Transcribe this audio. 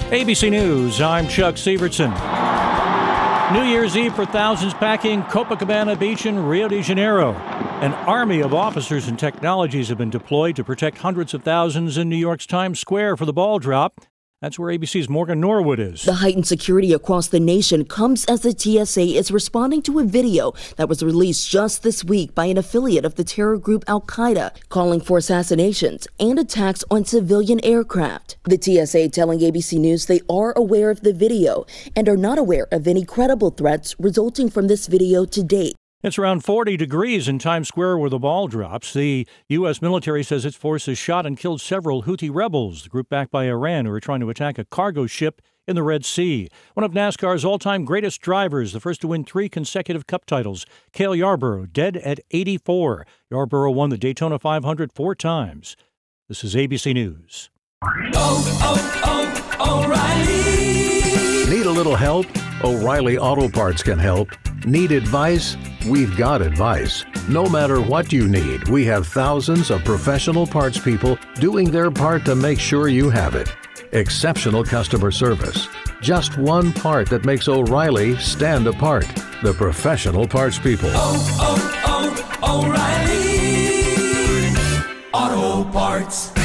ABC News, I'm Chuck Severson. New Year's Eve for thousands packing Copacabana Beach in Rio de Janeiro. An army of officers and technologies have been deployed to protect hundreds of thousands in New York's Times Square for the ball drop. That's where ABC's Morgan Norwood is. The heightened security across the nation comes as the TSA is responding to a video that was released just this week by an affiliate of the terror group Al-Qaeda, calling for assassinations and attacks on civilian aircraft. The TSA telling ABC News they are aware of the video and are not aware of any credible threats resulting from this video to date. It's around 40 degrees in Times Square where the ball drops. The U.S. military says its forces shot and killed several Houthi rebels, the group backed by Iran, who are trying to attack a cargo ship in the Red Sea. One of NASCAR's all-time greatest drivers, the first to win 3 consecutive Cup titles, Cale Yarborough, dead at 84. Yarborough won the Daytona 500 4 times. This is ABC News. O'Reilly. Need a little help? O'Reilly Auto Parts can help. Need advice? We've got advice. No matter what you need, we have thousands of professional parts people doing their part to make sure you have it. Exceptional customer service. Just one part that makes O'Reilly stand apart. The professional parts people. O'Reilly Auto Parts.